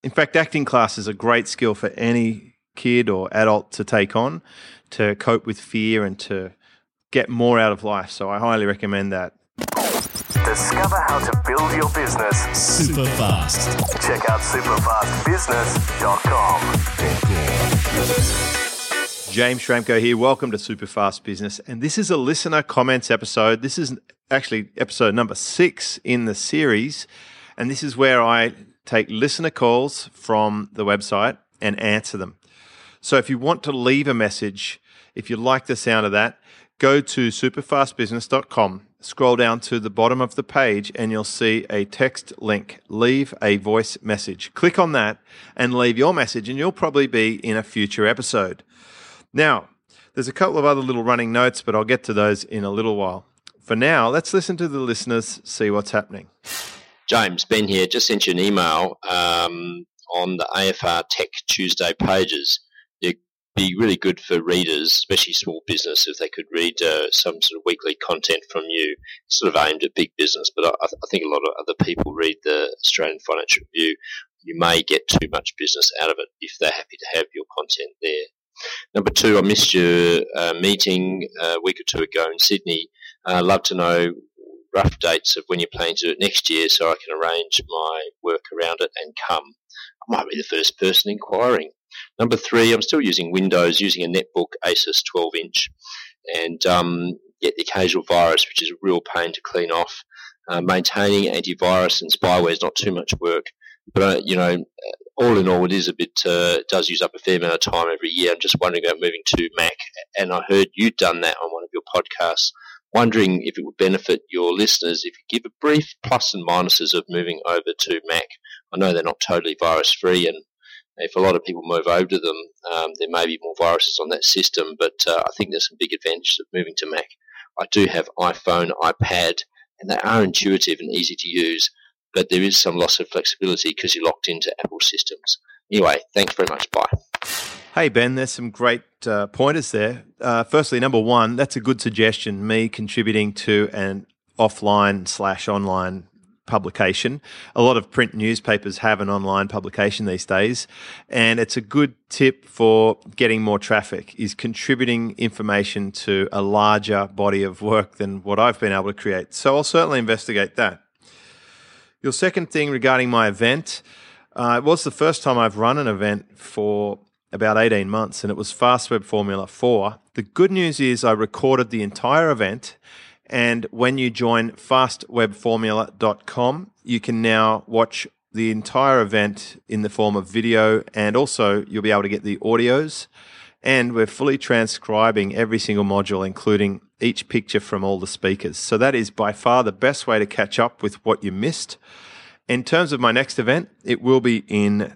In fact, acting class is a great skill for any kid or adult to take on to cope with fear and to get more out of life. So I highly recommend that. Discover how to build your business super fast. Check out superfastbusiness.com. James Schramko here. Welcome to Superfast Business. And this is a listener comments episode. This is actually episode number 6 in the series. And this is where I take listener calls from the website and answer them. So if you want to leave a message, if you like the sound of that, go to superfastbusiness.com, scroll down to the bottom of the page, and you'll see a text link, leave a voice message. Click on that and leave your message, and you'll probably be in a future episode. Now, there's a couple of other little running notes, but I'll get to those in a little while. For now, let's listen to the listeners, see what's happening. James, Ben here. Just sent you an email on the AFR Tech Tuesday pages. It'd be really good for readers, especially small business, if they could read some sort of weekly content from you, sort of aimed at big business. But I think a lot of other people read the Australian Financial Review. You may get too much business out of it if they're happy to have your content there. Number 2, I missed your meeting a week or 2 ago in Sydney. I'd love to know rough dates of when you're planning to do it next year so I can arrange my work around it and come. I might be the first person inquiring. Number 3, I'm still using Windows, using a netbook Asus 12-inch, and get the occasional virus, which is a real pain to clean off. Maintaining antivirus and spyware is not too much work, but all in all, it is a bit does use up a fair amount of time every year. I'm just wondering about moving to Mac, and I heard you'd done that on one of your podcasts. Wondering if it would benefit your listeners if you give a brief plus and minuses of moving over to Mac. I know they're not totally virus-free, and if a lot of people move over to them, there may be more viruses on that system, but I think there's some big advantages of moving to Mac. I do have iPhone, iPad, and they are intuitive and easy to use, but there is some loss of flexibility because you're locked into Apple systems. Anyway, thanks very much. Bye. Hey, Ben, there's some great pointers there. Firstly, number 1, that's a good suggestion, me contributing to an offline/online publication. A lot of print newspapers have an online publication these days, and it's a good tip for getting more traffic, is contributing information to a larger body of work than what I've been able to create. So I'll certainly investigate that. Your second thing regarding my event, it was the first time I've run an event for about 18 months, and it was Fast Web Formula 4. The good news is I recorded the entire event, and when you join fastwebformula.com, you can now watch the entire event in the form of video, and also you'll be able to get the audios, and we're fully transcribing every single module, including each picture from all the speakers. So that is by far the best way to catch up with what you missed. In terms of my next event, it will be in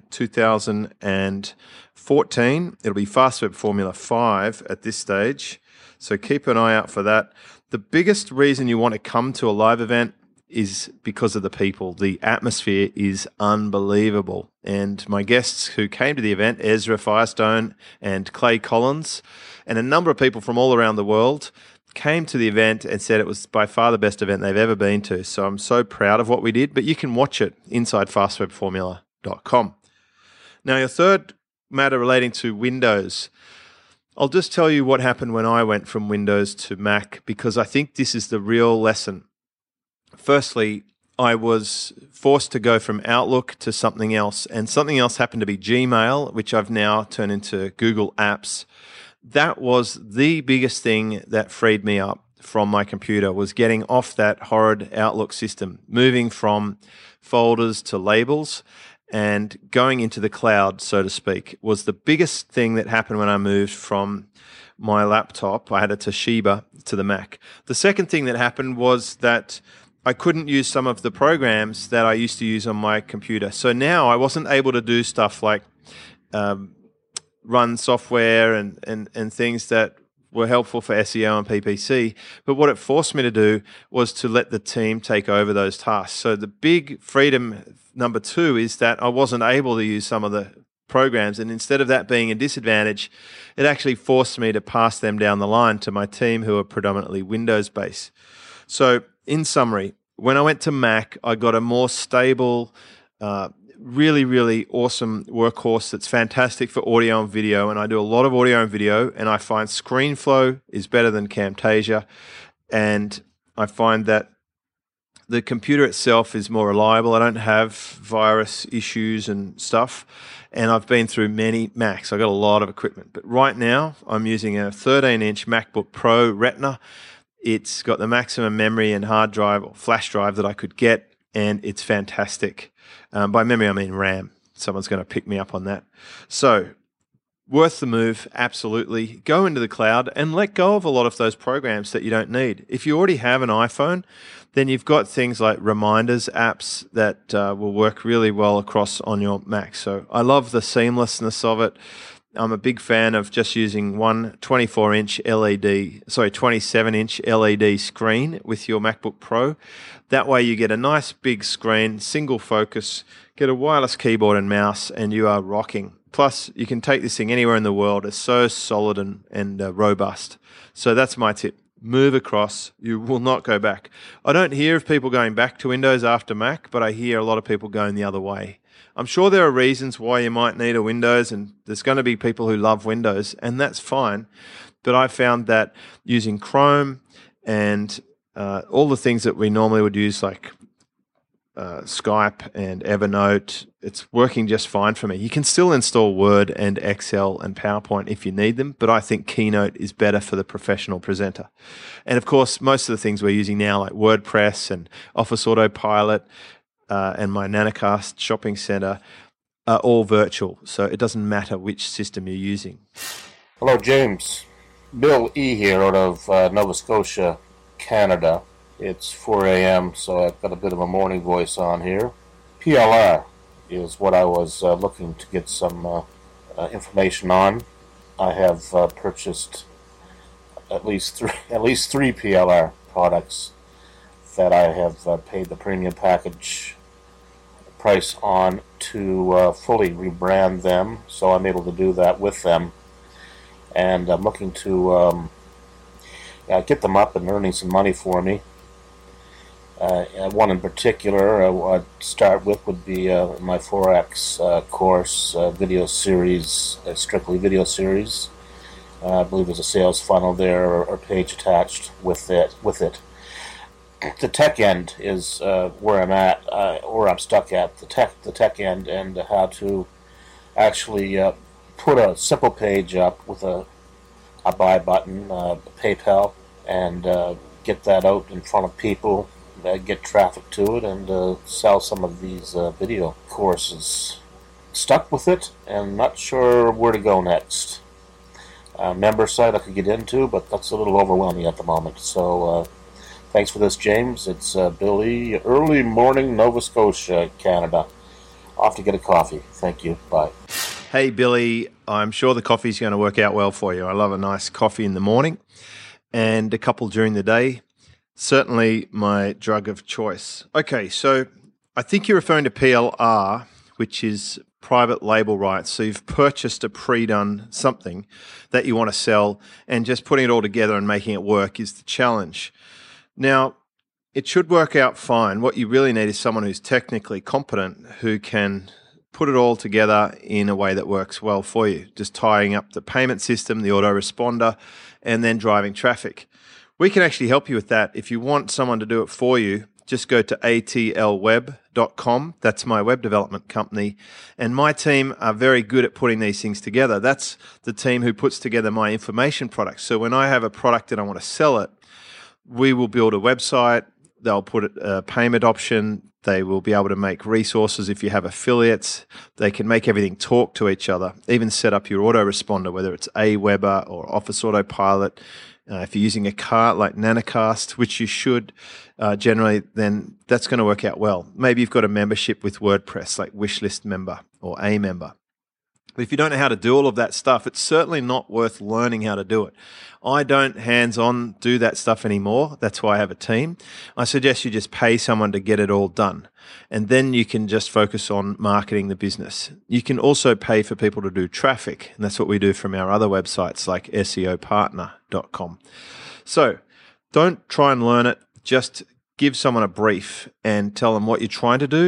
2014. It'll be Fast Web Formula 5 at this stage, so keep an eye out for that. The biggest reason you want to come to a live event is because of the people. The atmosphere is unbelievable. And my guests who came to the event, Ezra Firestone and Clay Collins, and a number of people from all around the world, came to the event and said it was by far the best event they've ever been to. So I'm so proud of what we did, but you can watch it inside fastwebformula.com. Now, your third matter relating to Windows, I'll just tell you what happened when I went from Windows to Mac, because I think this is the real lesson. Firstly, I was forced to go from Outlook to something else, and something else happened to be Gmail, which I've now turned into Google Apps. That was the biggest thing that freed me up from my computer, was getting off that horrid Outlook system, moving from folders to labels and going into the cloud, so to speak, was the biggest thing that happened when I moved from my laptop. I had a Toshiba to the Mac. The second thing that happened was that I couldn't use some of the programs that I used to use on my computer. So now I wasn't able to do stuff like run software and things that were helpful for SEO and PPC. But what it forced me to do was to let the team take over those tasks. So the big freedom, number 2, is that I wasn't able to use some of the programs. And instead of that being a disadvantage, it actually forced me to pass them down the line to my team who are predominantly Windows-based. So in summary, when I went to Mac, I got a more stable really, really awesome workhorse that's fantastic for audio and video. And I do a lot of audio and video, and I find ScreenFlow is better than Camtasia. And I find that the computer itself is more reliable. I don't have virus issues and stuff. And I've been through many Macs. I've got a lot of equipment. But right now, I'm using a 13-inch MacBook Pro Retina. It's got the maximum memory and hard drive or flash drive that I could get, and it's fantastic. By memory, I mean RAM. Someone's going to pick me up on that. So, worth the move, absolutely. Go into the cloud and let go of a lot of those programs that you don't need. If you already have an iPhone, then you've got things like reminders apps that will work really well across on your Mac. So I love the seamlessness of it. I'm a big fan of just using one 27-inch LED screen with your MacBook Pro. That way you get a nice big screen, single focus, get a wireless keyboard and mouse, and you are rocking. Plus, you can take this thing anywhere in the world. It's so solid and robust. So that's my tip. Move across. You will not go back. I don't hear of people going back to Windows after Mac, but I hear a lot of people going the other way. I'm sure there are reasons why you might need a Windows, and there's going to be people who love Windows, and that's fine. But I found that using Chrome and all the things that we normally would use, like Skype and Evernote, it's working just fine for me. You can still install Word and Excel and PowerPoint if you need them, but I think Keynote is better for the professional presenter. And of course, most of the things we're using now, like WordPress and Office Autopilot and my Nanocast shopping center, are all virtual, so it doesn't matter which system you're using. Hello, James. Bill E. here out of Nova Scotia, Canada. It's 4 a.m., so I've got a bit of a morning voice on here. PLR is what I was looking to get some information on. I have purchased at least three PLR products that I have paid the premium package price on to fully rebrand them, so I'm able to do that with them. And I'm looking to get them up and earning some money for me. One in particular I'd start with would be my Forex course video series, strictly video series. I believe there's a sales funnel there or page attached with it. The tech end is where I'm at, or I'm stuck at the tech end, and how to actually put a simple page up with a buy button, PayPal, and get that out in front of people. Get traffic to it and sell some of these video courses. Stuck with it and not sure where to go next. Member site I could get into, but that's a little overwhelming at the moment. So thanks for this, James. It's Billy, early morning, Nova Scotia, Canada. Off to get a coffee. Thank you. Bye. Hey, Billy, I'm sure the coffee's going to work out well for you. I love a nice coffee in the morning and a couple during the day. Certainly my drug of choice. Okay, so I think you're referring to PLR, which is private label rights. So you've purchased a pre-done something that you want to sell, and just putting it all together and making it work is the challenge. Now, it should work out fine. What you really need is someone who's technically competent, who can put it all together in a way that works well for you, just tying up the payment system, the autoresponder, and then driving traffic. We can actually help you with that. If you want someone to do it for you, just go to atlweb.com. That's my web development company. And my team are very good at putting these things together. That's the team who puts together my information products. So when I have a product and I want to sell it, we will build a website. They'll put a payment option. They will be able to make resources if you have affiliates. They can make everything talk to each other, even set up your autoresponder, whether it's Aweber or Office Autopilot. If you're using a cart like Nanocast, which you should generally, then that's going to work out well. Maybe you've got a membership with WordPress, like Wishlist member or a member. But if you don't know how to do all of that stuff, it's certainly not worth learning how to do it. I don't hands-on do that stuff anymore. That's why I have a team. I suggest you just pay someone to get it all done. And then you can just focus on marketing the business. You can also pay for people to do traffic. And that's what we do from our other websites like SEOpartner.com. So don't try and learn it. Just give someone a brief and tell them what you're trying to do.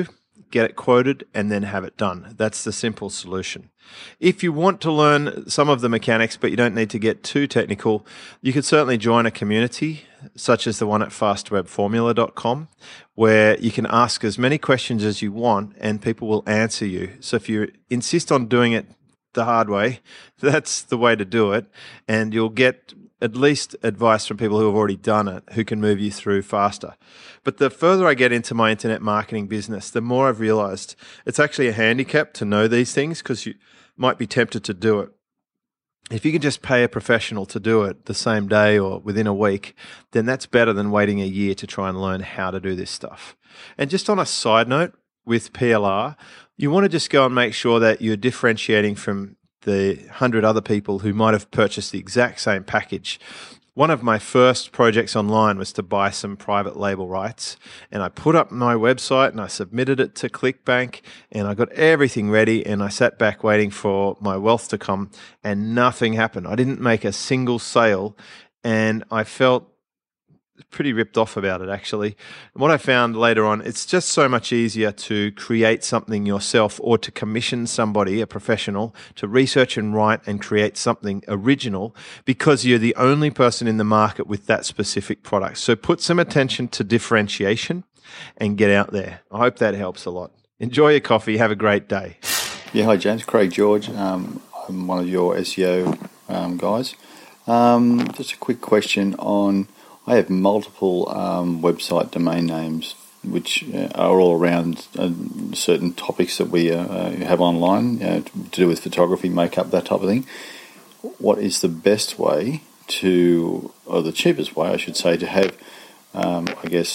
get it quoted, and then have it done. That's the simple solution. If you want to learn some of the mechanics, but you don't need to get too technical, you could certainly join a community such as the one at fastwebformula.com, where you can ask as many questions as you want and people will answer you. So if you insist on doing it the hard way, that's the way to do it, and you'll get at least advice from people who have already done it, who can move you through faster. But the further I get into my internet marketing business, the more I've realized it's actually a handicap to know these things, because you might be tempted to do it. If you can just pay a professional to do it the same day or within a week, then that's better than waiting a year to try and learn how to do this stuff. And just on a side note, with PLR, you want to just go and make sure that you're differentiating from the 100 other people who might have purchased the exact same package. One of my first projects online was to buy some private label rights, and I put up my website and I submitted it to ClickBank, and I got everything ready, and I sat back waiting for my wealth to come, and nothing happened. I didn't make a single sale, and I felt pretty ripped off about it, actually. And what I found later on, it's just so much easier to create something yourself, or to commission somebody, a professional, to research and write and create something original, because you're the only person in the market with that specific product. So put some attention to differentiation and get out there. I hope that helps a lot. Enjoy your coffee. Have a great day. Yeah, hi James. Craig George. I'm one of your SEO guys. Just a quick question on, I have multiple website domain names which are all around certain topics that we have online, to do with photography, makeup, that type of thing. What is the best way to, or the cheapest way, I should say, to have, them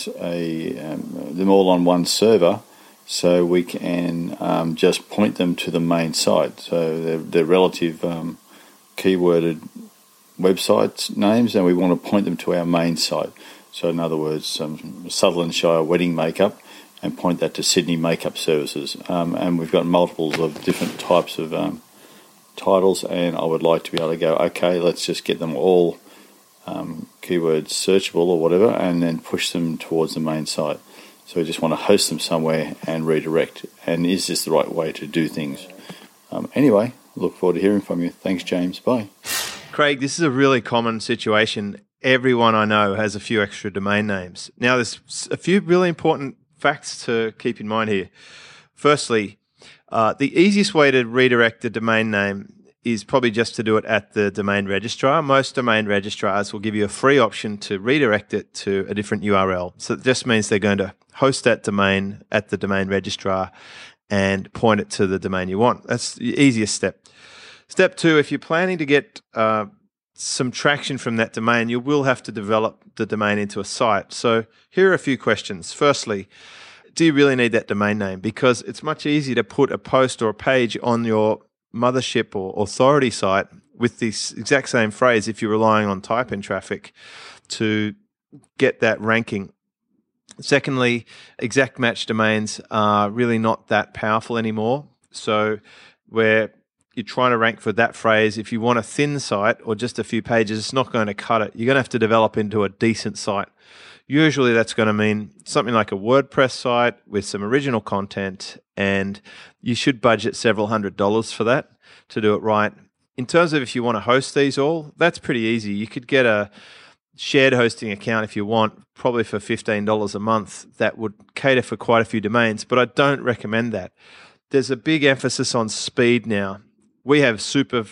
all on one server, so we can just point them to the main site? So they're relative keyworded website names, and we want to point them to our main site. So in other words, Sutherland Shire wedding makeup, and point that to Sydney Makeup Services. And we've got multiples of different types of titles, and I would like to be able to go, okay, let's just get them all keywords searchable or whatever, and then push them towards the main site. So we just want to host them somewhere and redirect. And is this the right way to do things? Anyway, look forward to hearing from you. Thanks, James. Bye. Craig, this is a really common situation. Everyone I know has a few extra domain names. Now, there's a few really important facts to keep in mind here. Firstly, the easiest way to redirect a domain name is probably just to do it at the domain registrar. Most domain registrars will give you a free option to redirect it to a different URL. So it just means they're going to host that domain at the domain registrar and point it to the domain you want. That's the easiest step. Step 2, if you're planning to get some traction from that domain, you will have to develop the domain into a site. So here are a few questions. Firstly, do you really need that domain name? Because it's much easier to put a post or a page on your mothership or authority site with this exact same phrase if you're relying on type-in traffic to get that ranking. Secondly, exact match domains are really not that powerful anymore. So where you're trying to rank for that phrase, if you want a thin site or just a few pages, it's not going to cut it. You're going to have to develop into a decent site. Usually that's going to mean something like a WordPress site with some original content, and you should budget several $100s for that to do it right. In terms of if you want to host these all, that's pretty easy. You could get a shared hosting account if you want, probably for $15 a month. That would cater for quite a few domains, but I don't recommend that. There's a big emphasis on speed now. We have super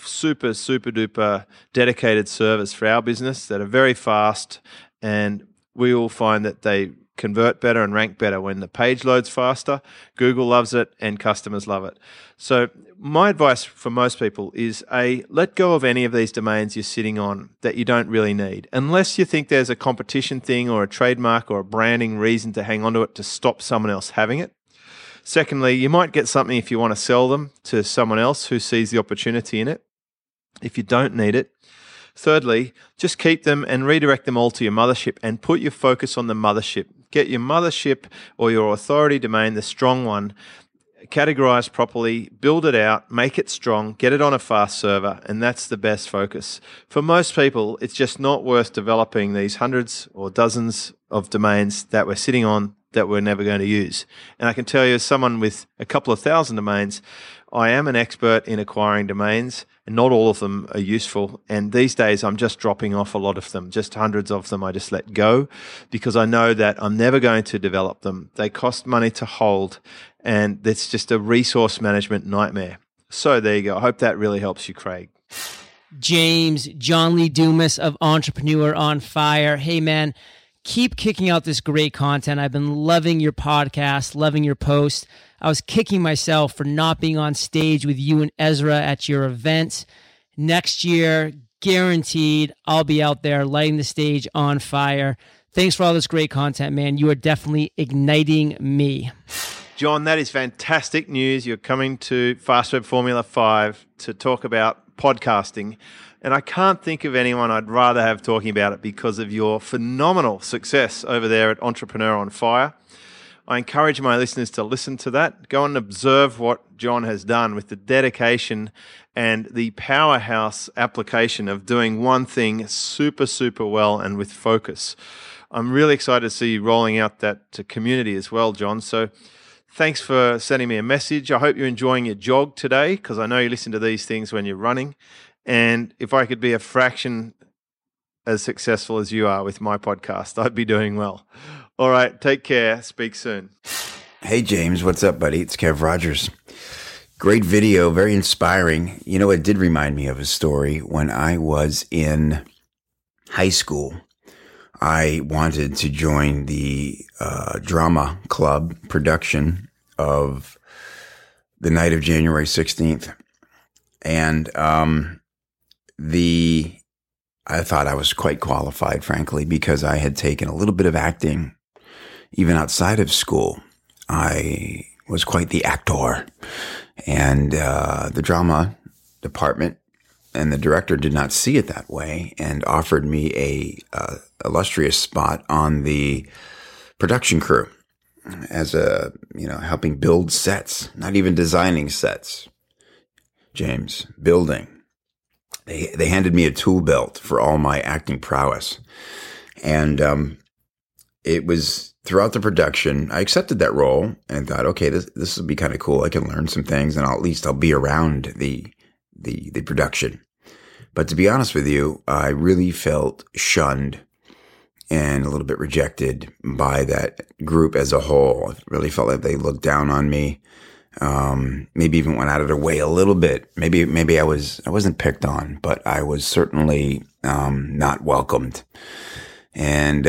duper dedicated servers for our business that are very fast, and we all find that they convert better and rank better when the page loads faster. Google loves it and customers love it. So my advice for most people is let go of any of these domains you're sitting on that you don't really need, unless you think there's a competition thing or a trademark or a branding reason to hang on to it to stop someone else having it. Secondly, you might get something if you want to sell them to someone else who sees the opportunity in it, if you don't need it. Thirdly, just keep them and redirect them all to your mothership and put your focus on the mothership. Get your mothership or your authority domain, the strong one, categorized properly, build it out, make it strong, get it on a fast server, and that's the best focus. For most people, it's just not worth developing these hundreds or dozens of domains that we're sitting on that we're never going to use. And I can tell you, as someone with a couple of thousand domains, I am an expert in acquiring domains, and not all of them are useful. And these days, I'm just dropping off a lot of them, just hundreds of them I just let go, because I know that I'm never going to develop them. They cost money to hold, and it's just a resource management nightmare. So there you go. I hope that really helps you, Craig. James, John Lee Dumas of Entrepreneur on Fire. Hey, man, keep kicking out this great content. I've been loving your podcast, loving your post. I was kicking myself for not being on stage with you and Ezra at your event. Next year, guaranteed, I'll be out there lighting the stage on fire. Thanks for all this great content, man. You are definitely igniting me. John, that is fantastic news. You're coming to Fast Web Formula 5 to talk about podcasting. And I can't think of anyone I'd rather have talking about it because of your phenomenal success over there at Entrepreneur on Fire. I encourage my listeners to listen to that. Go and observe what John has done with the dedication and the powerhouse application of doing one thing super, super well and with focus. I'm really excited to see you rolling out that to community as well, John. So thanks for sending me a message. I hope you're enjoying your jog today, because I know you listen to these things when you're running. And if I could be a fraction as successful as you are with my podcast, I'd be doing well. All right, take care. Speak soon. Hey, James. What's up, buddy? It's Kev Rogers. Great video, very inspiring. You know, it did remind me of a story. When I was in high school, I wanted to join the drama club production of the night of January 16th. And I thought I was quite qualified, frankly, because I had taken a little bit of acting even outside of school. I was quite the actor. And the drama department and the director did not see it that way and offered me a illustrious spot on the production crew as helping build sets, not even designing sets, James, building. They handed me a tool belt for all my acting prowess. And it was throughout the production, I accepted that role and thought, okay, this will be kind of cool. I can learn some things, and at least I'll be around the production. But to be honest with you, I really felt shunned and a little bit rejected by that group as a whole. I really felt like they looked down on me. Maybe even went out of their way a little bit. Maybe I wasn't picked on, but I was certainly not welcomed. And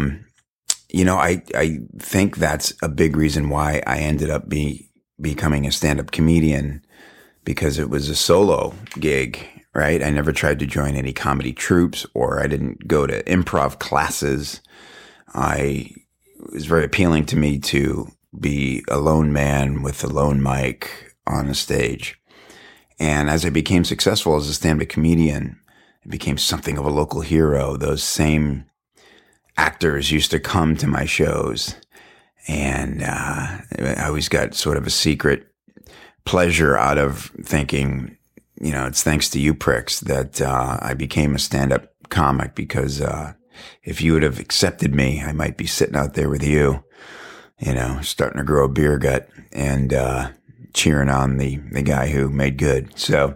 I think that's a big reason why I ended up becoming a stand-up comedian, because it was a solo gig, right? I never tried to join any comedy troupes, or I didn't go to improv classes. It was very appealing to me to be a lone man with a lone mic on a stage. And as I became successful as a stand-up comedian, I became something of a local hero. Those same actors used to come to my shows, and I always got sort of a secret pleasure out of thinking, it's thanks to you pricks that I became a stand-up comic, because if you would have accepted me, I might be sitting out there with you, starting to grow a beer gut and cheering on the guy who made good. So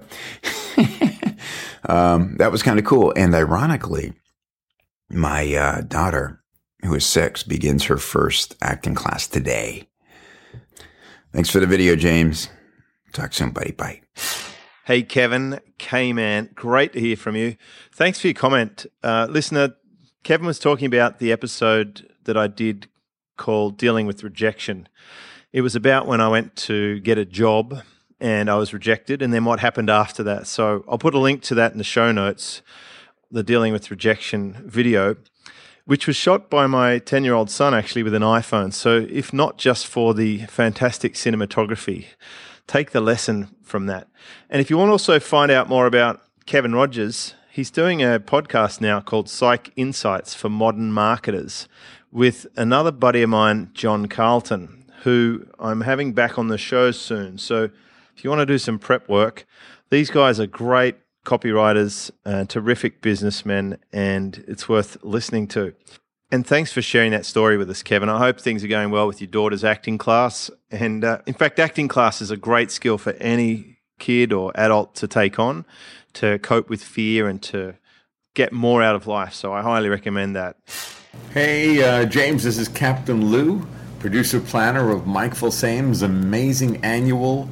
that was kind of cool. And ironically, my daughter, who is 6, begins her first acting class today. Thanks for the video, James. Talk soon, buddy. Bye. Hey, Kevin, K-Man, great to hear from you. Thanks for your comment. Listener, Kevin was talking about the episode that I did called Dealing with Rejection. It was about when I went to get a job and I was rejected, and then what happened after that. So I'll put a link to that in the show notes, the Dealing with Rejection video, which was shot by my 10-year-old son, actually, with an iPhone. So if not just for the fantastic cinematography, take the lesson from that. And if you want to also find out more about Kevin Rogers, he's doing a podcast now called Psych Insights for Modern Marketers with another buddy of mine, John Carlton, who I'm having back on the show soon. So if you want to do some prep work, these guys are great copywriters, terrific businessmen, and it's worth listening to. And thanks for sharing that story with us, Kevin. I hope things are going well with your daughter's acting class. And in fact, acting class is a great skill for any kid or adult to take on to cope with fear and to get more out of life. So I highly recommend that. Hey, James, this is Captain Lou, producer-planner of Mike Filsame's amazing annual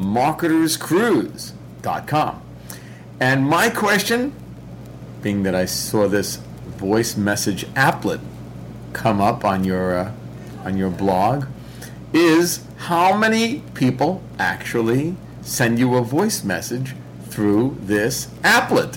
MarketersCruise.com. And my question, being that I saw this voice message applet come up on your blog, is how many people actually send you a voice message through this applet?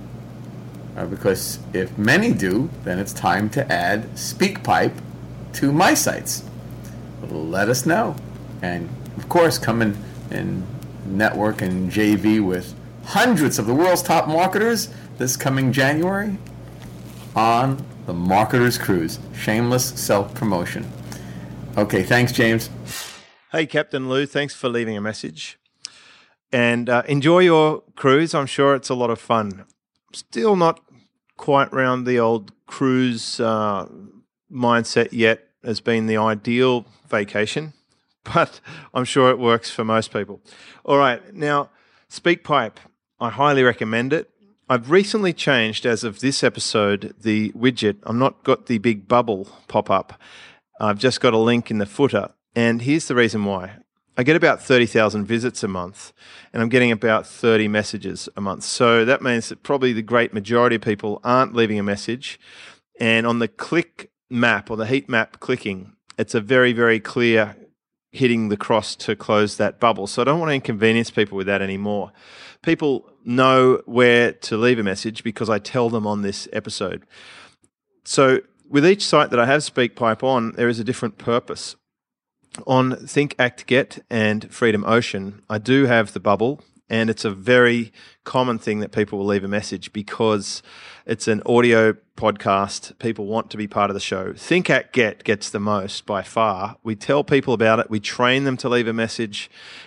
Because if many do, then it's time to add SpeakPipe to my sites. Let us know. And of course, come in and network and JV with hundreds of the world's top marketers this coming January on the Marketers Cruise. Shameless self-promotion. Okay, thanks, James. Hey, Captain Lou, thanks for leaving a message. And enjoy your cruise. I'm sure it's a lot of fun. Still not quite round the old cruise mindset yet as being the ideal vacation, but I'm sure it works for most people. All right, now, SpeakPipe, I highly recommend it. I've recently changed, as of this episode, the widget. I've not got the big bubble pop up. I've just got a link in the footer. And here's the reason why. I get about 30,000 visits a month, and I'm getting about 30 messages a month. So that means that probably the great majority of people aren't leaving a message. And on the click map or the heat map clicking, it's a very, very clear hitting the cross to close that bubble. So I don't want to inconvenience people with that anymore. People know where to leave a message because I tell them on this episode. So with each site that I have SpeakPipe on, there is a different purpose. On Think, Act, Get and Freedom Ocean, I do have the bubble, and it's a very common thing that people will leave a message because it's an audio podcast. People want to be part of the show. Think, Act, Get gets the most by far. We tell people about it. We train them to leave a message,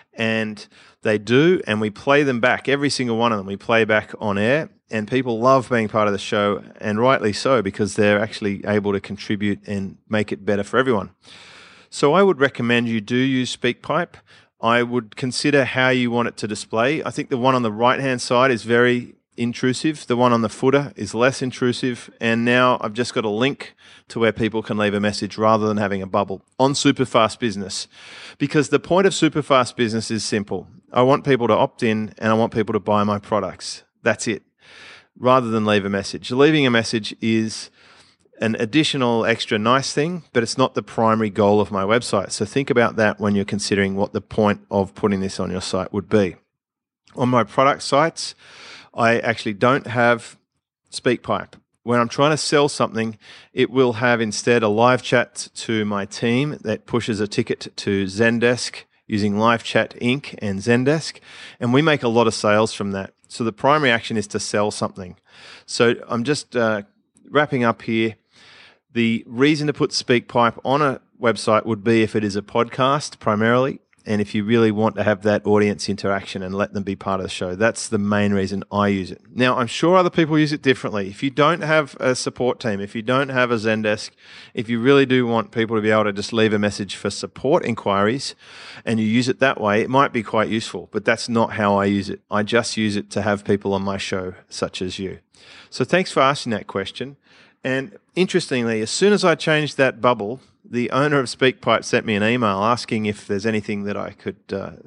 and they do, and we play them back. Every single one of them we play back on air, and people love being part of the show, and rightly so, because they're actually able to contribute and make it better for everyone. So I would recommend you do use SpeakPipe. I would consider how you want it to display. I think the one on the right-hand side is very intrusive. The one on the footer is less intrusive. And now I've just got a link to where people can leave a message rather than having a bubble on Superfast Business. Because the point of Superfast Business is simple. I want people to opt in and I want people to buy my products. That's it. Rather than leave a message. Leaving a message is an additional extra nice thing, but it's not the primary goal of my website. So think about that when you're considering what the point of putting this on your site would be. On my product sites, I actually don't have SpeakPipe. When I'm trying to sell something, it will have instead a live chat to my team that pushes a ticket to Zendesk using LiveChat Inc. and Zendesk, and we make a lot of sales from that. So the primary action is to sell something. So I'm just wrapping up here. The reason to put SpeakPipe on a website would be if it is a podcast primarily, and if you really want to have that audience interaction and let them be part of the show. That's the main reason I use it. Now, I'm sure other people use it differently. If you don't have a support team, if you don't have a Zendesk, if you really do want people to be able to just leave a message for support inquiries and you use it that way, it might be quite useful, but that's not how I use it. I just use it to have people on my show, such as you. So thanks for asking that question. And interestingly, as soon as I changed that bubble, the owner of SpeakPipe sent me an email asking if there's anything that I could,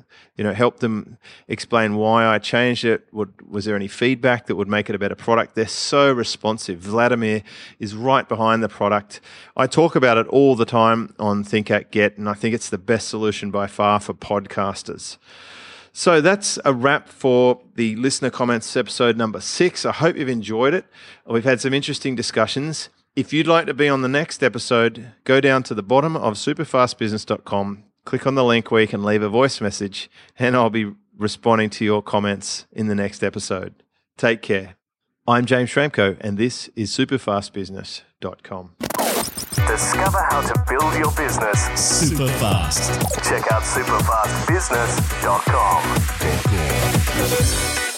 help them explain why I changed it. Was there any feedback that would make it a better product? They're so responsive. Vladimir is right behind the product. I talk about it all the time on Think, Act, Get, and I think it's the best solution by far for podcasters. So that's a wrap for the listener comments episode number 6. I hope you've enjoyed it. We've had some interesting discussions. If you'd like to be on the next episode, go down to the bottom of superfastbusiness.com, click on the link where you can leave a voice message, and I'll be responding to your comments in the next episode. Take care. I'm James Schramko, and this is superfastbusiness.com. Discover how to build your business super fast. Check out superfastbusiness.com.